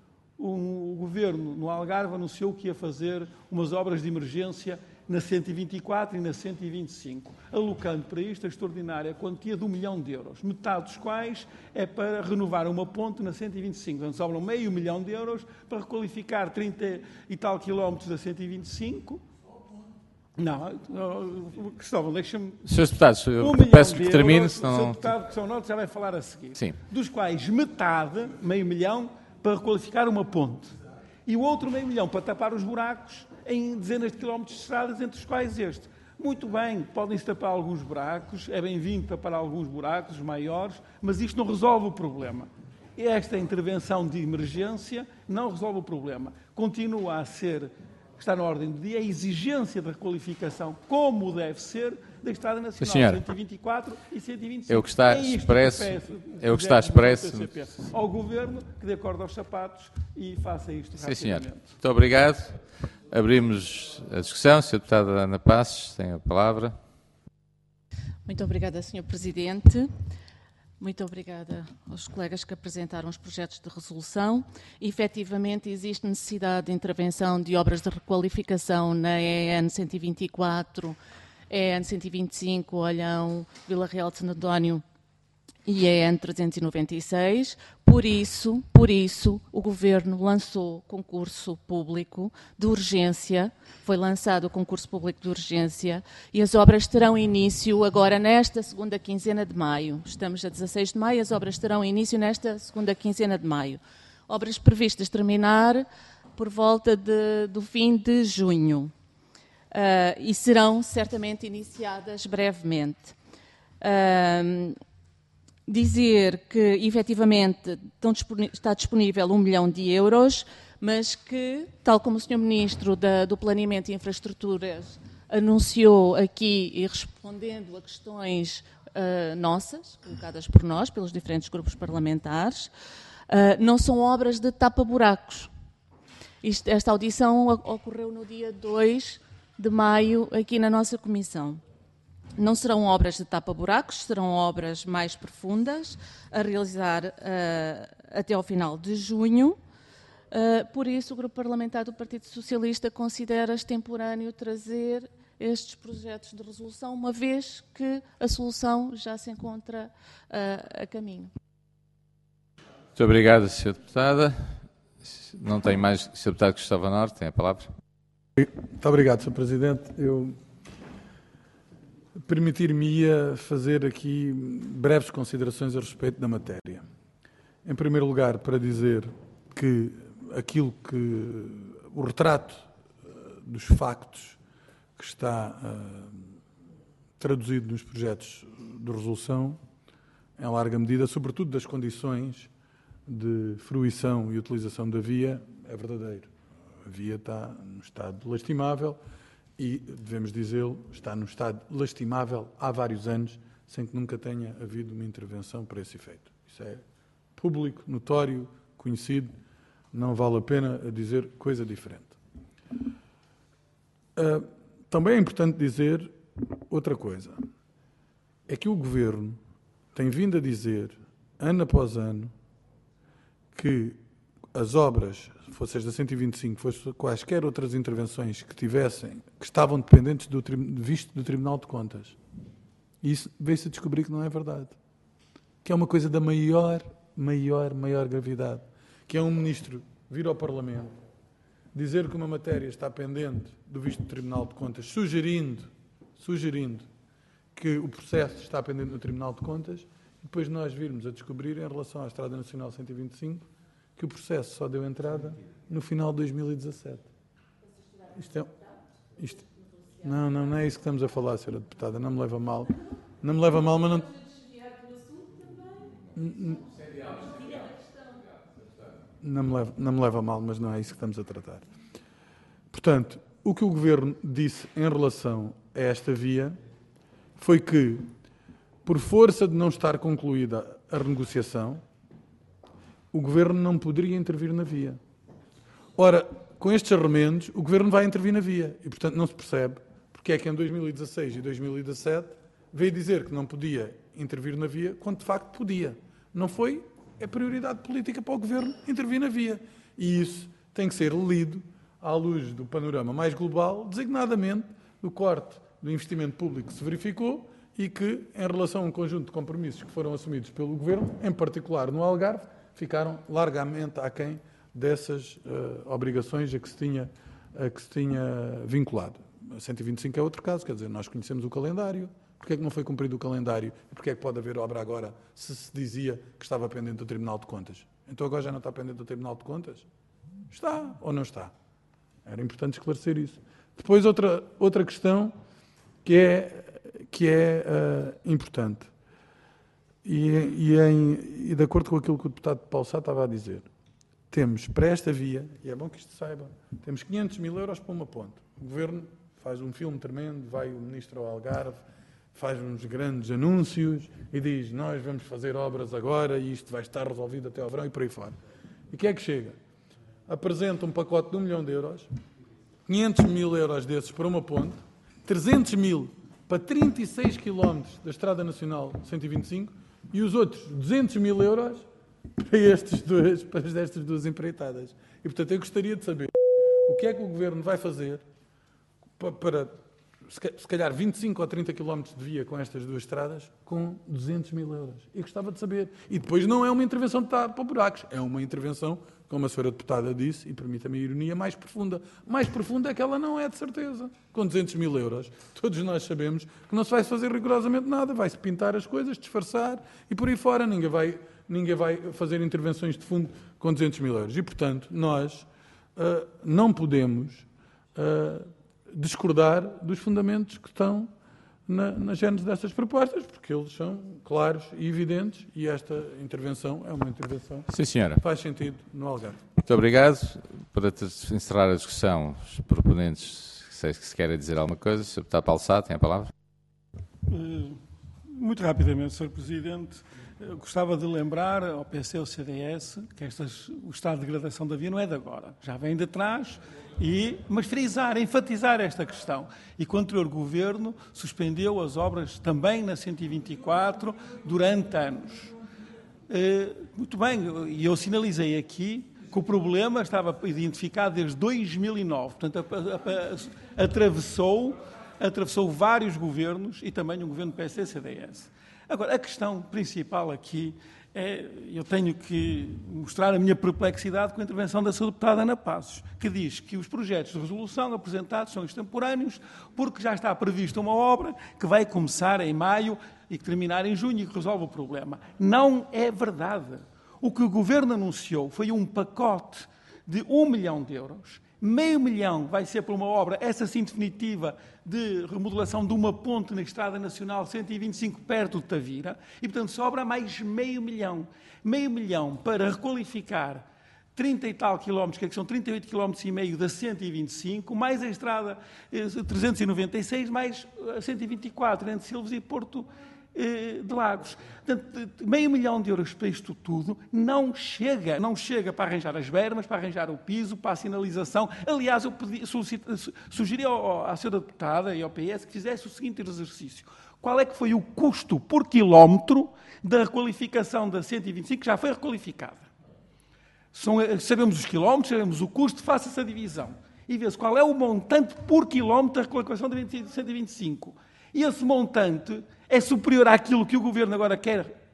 o Governo, no Algarve, anunciou que ia fazer umas obras de emergência na cento e vinte e quatro e na cento e vinte e cinco, alocando para isto a extraordinária quantia de um milhão de euros, metade dos quais é para renovar uma ponte na cento e vinte e cinco. Então, sobram meio milhão de euros para requalificar trinta e tal quilómetros da cento e vinte e cinco. Não, Cristóvão, deixa-me... senhores Deputados, eu um peço que de termine, euros, senão... O senhor Deputado que São Norte já vai falar a seguir. Sim. Dos quais metade, meio milhão, para requalificar uma ponte. E o outro meio milhão para tapar os buracos em dezenas de quilómetros de estradas, entre os quais este. Muito bem, podem-se tapar alguns buracos, é bem-vindo tapar alguns buracos maiores, mas isto não resolve o problema. Esta intervenção de emergência não resolve o problema. Continua a ser... está na ordem do dia a exigência da requalificação, como deve ser, da Estrada Nacional cento e vinte e quatro e cento e vinte e cinco. É o que está é expresso, que peço, é o que está expresso. P C P, ao Governo que dê corda aos sapatos e faça isto Sim, senhor. rapidamente. Muito obrigado. Abrimos a discussão. senhora Deputada Ana Passos tem a palavra. Muito obrigada, senhor Presidente. Muito obrigada aos colegas que apresentaram os projetos de resolução. E, efetivamente, existe necessidade de intervenção de obras de requalificação na E N cento e vinte e quatro, E N cento e vinte e cinco, Olhão, Vila Real de Santo António e E N trezentos e noventa e seis. Por isso, por isso, o Governo lançou concurso público de urgência, foi lançado o concurso público de urgência e as obras terão início agora nesta segunda quinzena de maio. Estamos a dezasseis de maio, as obras terão início nesta segunda quinzena de maio. Obras previstas terminar por volta de, do fim de junho uh, e serão certamente iniciadas brevemente. Uh, Dizer que, efetivamente, está disponível um milhão de euros, mas que, tal como o senhor Ministro da, do Planeamento e Infraestruturas anunciou aqui e respondendo a questões uh, nossas, colocadas por nós, pelos diferentes grupos parlamentares, uh, não são obras de tapa-buracos. Isto, esta audição ocorreu no dia dois de maio aqui na nossa Comissão. Não serão obras de tapa-buracos, serão obras mais profundas, a realizar uh, até ao final de junho. Uh, por isso, o Grupo Parlamentar do Partido Socialista considera extemporâneo trazer estes projetos de resolução, uma vez que a solução já se encontra uh, a caminho. Muito obrigado, senhora Deputada. Não tem mais... senhor Deputado Cristóvão Norte, tem a palavra. Muito obrigado, senhor Presidente. Eu... Permitir-me-ia fazer aqui breves considerações a respeito da matéria. Em primeiro lugar, para dizer que aquilo que o retrato dos factos que está uh, traduzido nos projetos de resolução, em larga medida, sobretudo das condições de fruição e utilização da via, é verdadeiro. A via está num estado lastimável, e, devemos dizê-lo, está num estado lastimável há vários anos, sem que nunca tenha havido uma intervenção para esse efeito. Isso é público, notório, conhecido, não vale a pena dizer coisa diferente. Uh, também é importante dizer outra coisa. É que o Governo tem vindo a dizer, ano após ano, que as obras, fossem da cento e vinte e cinco, fossem quaisquer outras intervenções que tivessem, que estavam dependentes do visto do Tribunal de Contas. E isso veio-se a descobrir que não é verdade. Que é uma coisa da maior maior, maior gravidade, que é um ministro vir ao Parlamento, dizer que uma matéria está pendente do visto do Tribunal de Contas, sugerindo, sugerindo que o processo está pendente no Tribunal de Contas, e depois nós virmos a descobrir, em relação à Estrada Nacional cento e vinte e cinco, que o processo só deu entrada no final de dois mil e dezassete. Isto é... Isto, não, não, não é isso que estamos a falar, senhora Deputada, não me leva a mal. Não me leva a mal, mas não... Não me, leva, não me leva a mal, mas não é isso que estamos a tratar. Portanto, o que o Governo disse em relação a esta via foi que, por força de não estar concluída a renegociação, o Governo não poderia intervir na via. Ora, com estes arremendos, o Governo vai intervir na via e, portanto, não se percebe porque é que em dois mil e dezasseis e dois mil e dezassete veio dizer que não podia intervir na via, quando de facto podia. Não foi, é prioridade política para o Governo intervir na via. E isso tem que ser lido à luz do panorama mais global, designadamente do corte do investimento público que se verificou e que, em relação a um conjunto de compromissos que foram assumidos pelo Governo, em particular no Algarve, ficaram largamente aquém dessas uh, obrigações a que, se tinha, a que se tinha vinculado. A cento e vinte e cinco é outro caso, quer dizer, nós conhecemos o calendário. Porquê é que não foi cumprido o calendário? E porquê é que pode haver obra agora se se dizia que estava pendente do Tribunal de Contas? Então agora já não está pendente do Tribunal de Contas? Está ou não está? Era importante esclarecer isso. Depois outra, outra questão que é, que é uh, importante e, e, em, e de acordo com aquilo que o deputado Paulo Sá estava a dizer, temos para esta via, e é bom que isto saiba, temos quinhentos mil euros para uma ponte. O Governo faz um filme tremendo, vai o Ministro ao Algarve, faz uns grandes anúncios e diz, nós vamos fazer obras agora e isto vai estar resolvido até ao verão e por aí fora. E o que é que chega? Apresenta um pacote de um milhão de euros, quinhentos mil euros desses para uma ponte, trezentos mil para trinta e seis quilómetros da Estrada Nacional cento e vinte e cinco e os outros duzentos mil euros para, estes dois, para estas duas empreitadas. E, portanto, eu gostaria de saber o que é que o Governo vai fazer para, para se calhar, vinte e cinco ou trinta quilómetros de via com estas duas estradas com duzentos mil euros. Eu gostava de saber. E depois não é uma intervenção de tapar buracos, é uma intervenção, como a senhora deputada disse, e permita-me a ironia, mais profunda. Mais profunda é que ela não é, de certeza. Com duzentos mil euros, todos nós sabemos que não se vai fazer rigorosamente nada, vai-se pintar as coisas, disfarçar e por aí fora. Ninguém vai, ninguém vai fazer intervenções de fundo com duzentos mil euros. E, portanto, nós uh, não podemos uh, discordar dos fundamentos que estão na, na gênese destas propostas, porque eles são claros e evidentes e esta intervenção é uma intervenção Sim, senhora. que faz sentido no Algarve. Muito obrigado. Para encerrar a discussão, os proponentes, se, se querem dizer alguma coisa, o senhor Deputado Paulo Sá, tem a palavra. Muito rapidamente, senhor Presidente. Eu gostava de lembrar ao P S e ao C D S que estas, o estado de degradação da via não é de agora, já vem de trás, e, mas frisar, enfatizar esta questão. E que o anterior Governo suspendeu as obras também na cento e vinte e quatro durante anos. Muito bem, e eu sinalizei aqui que o problema estava identificado desde dois mil e nove, portanto atravessou, atravessou vários governos e também o governo P S e C D S. Agora, a questão principal aqui é, eu tenho que mostrar a minha perplexidade com a intervenção da sua deputada Ana Passos, que diz que os projetos de resolução apresentados são extemporâneos porque já está prevista uma obra que vai começar em maio e que terminar em junho e que resolve o problema. Não é verdade. O que o Governo anunciou foi um pacote de um milhão de euros. Meio milhão vai ser por uma obra, essa sim definitiva, de remodelação de uma ponte na Estrada Nacional cento e vinte e cinco, perto de Tavira, e, portanto, sobra mais meio milhão. Meio milhão para requalificar trinta e tal quilómetros, que são trinta e oito quilómetros e meio da cento e vinte e cinco, mais a Estrada trezentos e noventa e seis, mais a cento e vinte e quatro, entre Silves e Porto de Lagos. Portanto, meio milhão de euros para isto tudo não chega, não chega para arranjar as bermas, para arranjar o piso, para a sinalização. Aliás, eu pedi, sugeri ao, à senhora deputada e ao P S que fizesse o seguinte exercício. Qual é que foi o custo por quilómetro da requalificação da cento e vinte e cinco, que já foi requalificada? São, sabemos os quilómetros, sabemos o custo, faça-se a divisão. E vê-se qual é o montante por quilómetro da requalificação da cento e vinte e cinco. E esse montante é superior àquilo que o Governo agora quer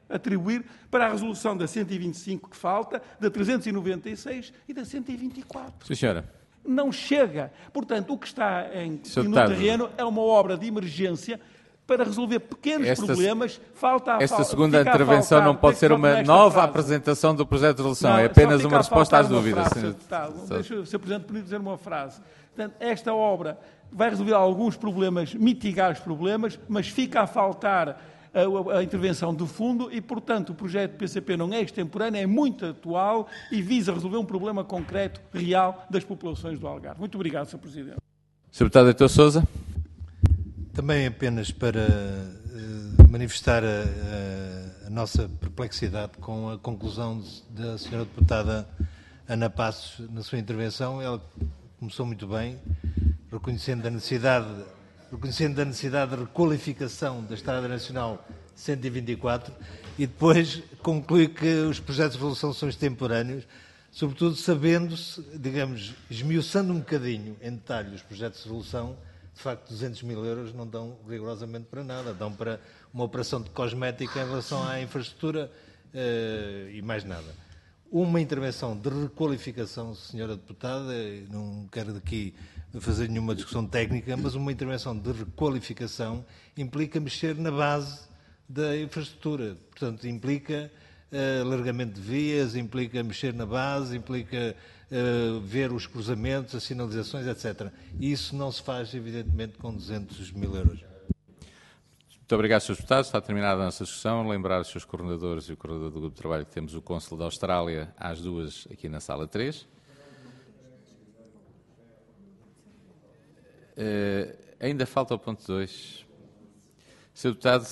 atribuir para a resolução da cento e vinte e cinco que falta, da trezentos e noventa e seis e da cento e vinte e quatro. Sim, senhora. Não chega. Portanto, o que está em, no Tarde. terreno é uma obra de emergência para resolver pequenos Esta, problemas. Falta a esta fal segunda fica a intervenção faltar, não pode ser uma nova frase. apresentação do projeto de resolução, Não, é apenas só fica uma a resposta às faltar uma dúvidas. frase, senhor deputado. Deputado. Deixa o senhor Presidente me dizer uma frase. Portanto, esta obra vai resolver alguns problemas, mitigar os problemas, mas fica a faltar a, a, a intervenção do fundo e, portanto, o projeto P C P não é extemporâneo, é muito atual e visa resolver um problema concreto, real, das populações do Algarve. Muito obrigado, senhor Presidente. senhor Deputado Heitor Sousa. Também apenas para uh, manifestar a, a, a nossa perplexidade com a conclusão da senhora deputada Ana Passos na sua intervenção. Ela começou muito bem, reconhecendo a necessidade, reconhecendo a necessidade de requalificação da Estrada Nacional cento e vinte e quatro e depois conclui que os projetos de resolução são extemporâneos, sobretudo sabendo-se, digamos, esmiuçando um bocadinho em detalhe os projetos de resolução. De facto, duzentos mil euros não dão rigorosamente para nada, dão para uma operação de cosmética em relação à infraestrutura uh, e mais nada. Uma intervenção de requalificação, senhora deputada, não quero daqui fazer nenhuma discussão técnica, mas uma intervenção de requalificação implica mexer na base da infraestrutura. Portanto, implica uh, alargamento de vias, implica mexer na base, implica Uh, ver os cruzamentos, as sinalizações, etcétera. E isso não se faz, evidentemente, com duzentos mil euros. Muito obrigado, senhores Deputados. Está terminada a nossa discussão. Lembrar os seus coordenadores e o coordenador do Grupo de Trabalho que temos o Cônsul da Austrália às duas aqui na sala três. Uh, ainda falta o ponto dois. senhor Deputado...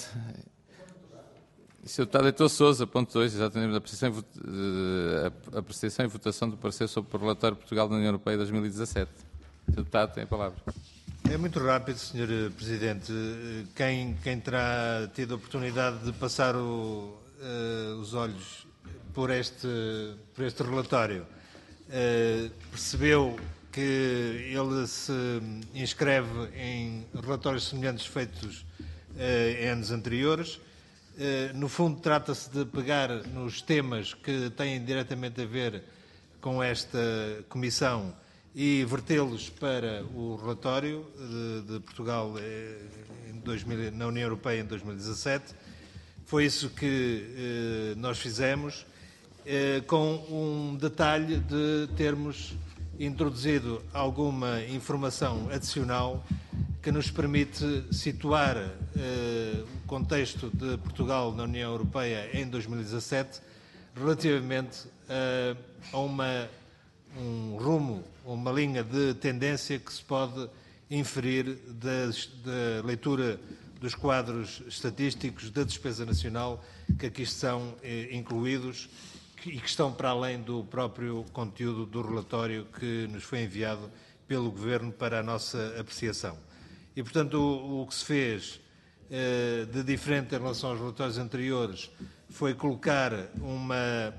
senhor Deputado Heitor Sousa, ponto dois, exatamente, a apreciação, e, a apreciação e votação do parecer sobre o relatório Portugal da União Europeia dois mil e dezassete. senhor Deputado, tem a palavra. É muito rápido, senhor Presidente. Quem, quem terá tido a oportunidade de passar o, uh, os olhos por este, por este relatório uh, percebeu que ele se inscreve em relatórios semelhantes feitos uh, em anos anteriores. Uh, no fundo, trata-se de pegar nos temas que têm diretamente a ver com esta Comissão e vertê-los para o relatório de, de Portugal eh, em dois mil, na União Europeia em dois mil e dezassete. Foi isso que eh, nós fizemos, eh, com um detalhe de termos introduzido alguma informação adicional que nos permite situar eh, o contexto de Portugal na União Europeia em dois mil e dezassete relativamente eh, a uma, um rumo, uma linha de tendência que se pode inferir da, da leitura dos quadros estatísticos da despesa nacional que aqui estão eh, incluídos que, e que estão para além do próprio conteúdo do relatório que nos foi enviado pelo Governo para a nossa apreciação. E, portanto, o, o que se fez eh, de diferente em relação aos relatórios anteriores foi colocar uma,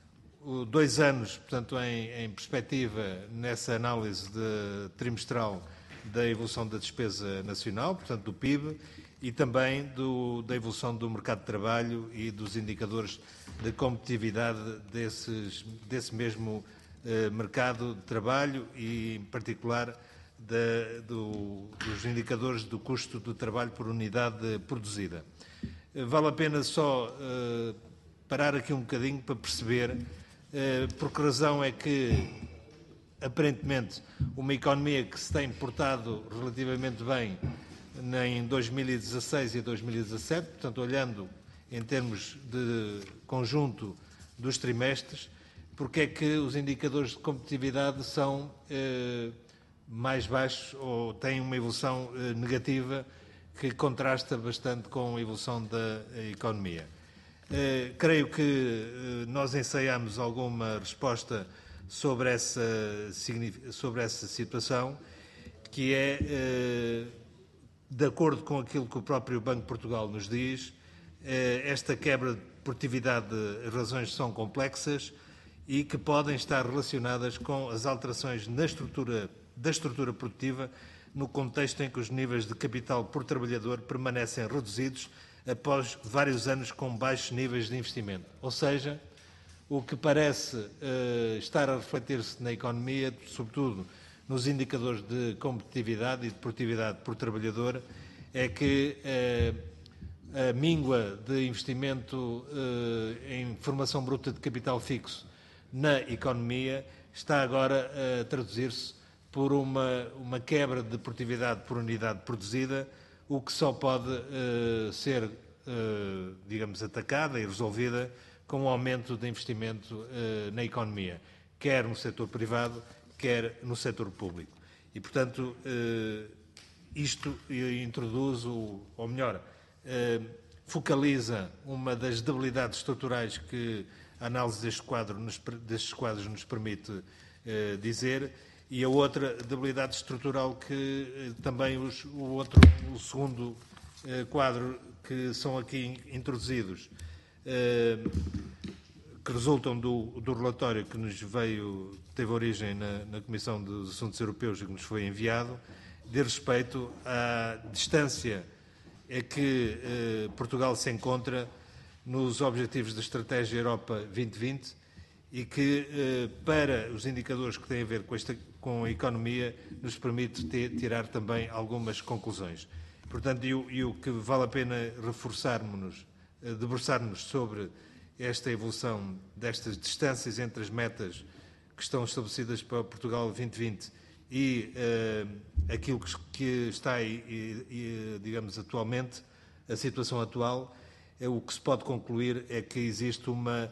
dois anos, portanto, em, em perspectiva nessa análise de, trimestral da evolução da despesa nacional, portanto, do P I B, e também do, da evolução do mercado de trabalho e dos indicadores de competitividade desses, desse mesmo eh, mercado de trabalho e, em particular, Da, do, dos indicadores do custo do trabalho por unidade produzida. Vale a pena só uh, parar aqui um bocadinho para perceber uh, por que razão é que, aparentemente, uma economia que se tem portado relativamente bem em dois mil e dezasseis e dois mil e dezassete, portanto, olhando em termos de conjunto dos trimestres, porque é que os indicadores de competitividade são uh, mais baixos ou têm uma evolução eh, negativa que contrasta bastante com a evolução da economia. Eh, creio que eh, nós ensaiamos alguma resposta sobre essa, sobre essa situação, que é, eh, de acordo com aquilo que o próprio Banco de Portugal nos diz, eh, esta quebra de produtividade, as razões são complexas e que podem estar relacionadas com as alterações na estrutura da estrutura produtiva, no contexto em que os níveis de capital por trabalhador permanecem reduzidos, após vários anos com baixos níveis de investimento. Ou seja, o que parece uh, estar a refletir-se na economia, sobretudo nos indicadores de competitividade e de produtividade por trabalhador, é que uh, a míngua de investimento uh, em formação bruta de capital fixo na economia está agora a traduzir-se por uma, uma quebra de produtividade por unidade produzida, o que só pode uh, ser, uh, digamos, atacada e resolvida com um aumento de investimento uh, na economia, quer no setor privado, quer no setor público. E, portanto, uh, isto introduz, o, ou melhor, uh, focaliza uma das debilidades estruturais que a análise deste quadro nos, destes quadros nos permite uh, dizer, e a outra debilidade estrutural que uh, também os, o outro, o segundo uh, quadro que são aqui introduzidos, uh, que resultam do, do relatório que nos veio, teve origem na, na Comissão dos Assuntos Europeus e que nos foi enviado, de respeito à distância a que uh, Portugal se encontra nos objetivos da Estratégia Europa vinte vinte e que, eh, para os indicadores que têm a ver com, esta, com a economia, nos permite ter, tirar também algumas conclusões. Portanto, e o, e o que vale a pena reforçarmos-nos, eh, debruçar-nos sobre esta evolução destas distâncias entre as metas que estão estabelecidas para Portugal vinte vinte e eh, aquilo que, que está, e, e, digamos, atualmente, a situação atual. É, o que se pode concluir é que existe uma,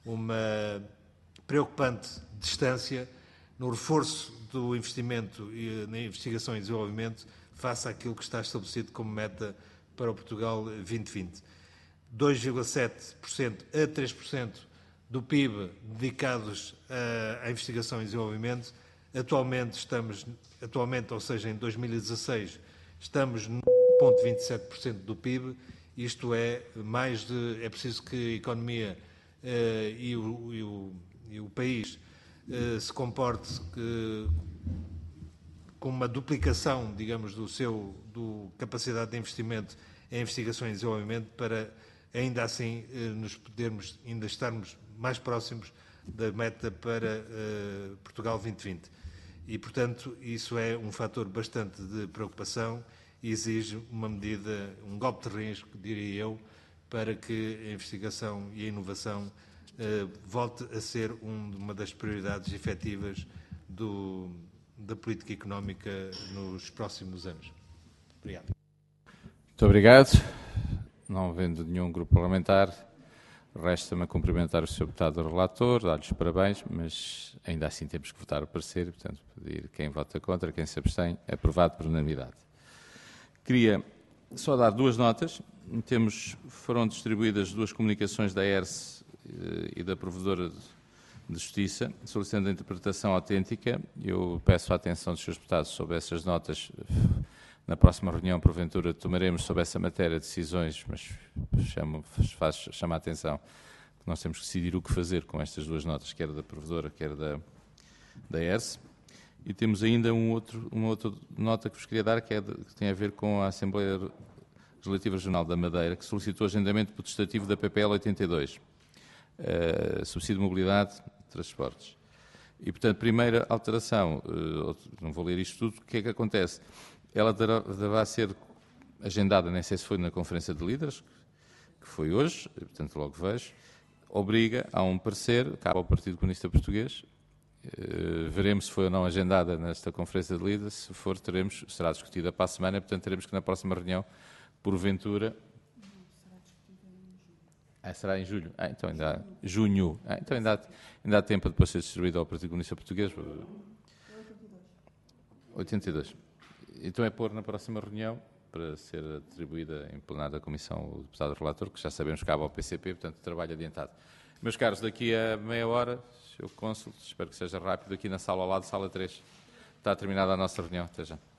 uma preocupante distância no reforço do investimento e na investigação e desenvolvimento face àquilo que está estabelecido como meta para o Portugal vinte vinte. dois vírgula sete por cento a três por cento do P I B dedicados à, à investigação e desenvolvimento. Atualmente estamos, atualmente, ou seja, em dois mil e dezasseis, estamos no zero vírgula vinte e sete por cento do P I B. Isto é mais de, é preciso que a economia uh, e, o, e, o, e o país uh, se comporte uh, com uma duplicação, digamos, do seu do capacidade de investimento em investigação e desenvolvimento para ainda assim uh, nos podermos ainda estarmos mais próximos da meta para uh, Portugal vinte vinte. E, portanto, isso é um fator bastante de preocupação e exige uma medida, um golpe de risco, diria eu, para que a investigação e a inovação eh, volte a ser um, uma das prioridades efetivas do, da política económica nos próximos anos. Obrigado. Muito obrigado. Não havendo nenhum grupo parlamentar, resta-me cumprimentar o senhor Deputado Relator, dar-lhes parabéns, mas ainda assim temos que votar o parecer, portanto, pedir quem vota contra, quem se abstém, aprovado por unanimidade. Queria só dar duas notas. Temos, foram distribuídas duas comunicações da E R S e da Provedora de Justiça, solicitando a interpretação autêntica. Eu peço a atenção dos senhores deputados sobre essas notas. Na próxima reunião, porventura, tomaremos sobre essa matéria decisões, mas chamo, faz, chama a atenção que nós temos que decidir o que fazer com estas duas notas, quer da Provedora, quer da, da E R S. E temos ainda um outro, uma outra nota que vos queria dar, que, é de, que tem a ver com a Assembleia Legislativa Regional da Madeira, que solicitou agendamento potestativo da P P L oitenta e dois, uh, subsídio de mobilidade e transportes. E, portanto, primeira alteração, uh, não vou ler isto tudo, o que é que acontece? Ela deverá, deverá ser agendada, nem sei se foi na Conferência de Líderes, que foi hoje, portanto logo vejo, obriga a um parecer, cabe ao Partido Comunista Português. Uh, veremos se foi ou não agendada nesta Conferência de Líderes. Se for, teremos, será discutida para a semana, portanto teremos que na próxima reunião, porventura... Ah, será em julho? Ah, então ainda há... Junho. Ah, então ainda há, ainda há tempo de depois ser distribuído ao Partido Comunista Português. oitenta e dois. Então é pôr na próxima reunião, para ser atribuída em plenário da Comissão o deputado relator, que já sabemos que cabe ao P C P, portanto trabalho adiantado. Meus caros, daqui a meia hora... senhor Cônsul, espero que seja rápido, aqui na sala ao lado, sala três. Está terminada a nossa reunião. Até já.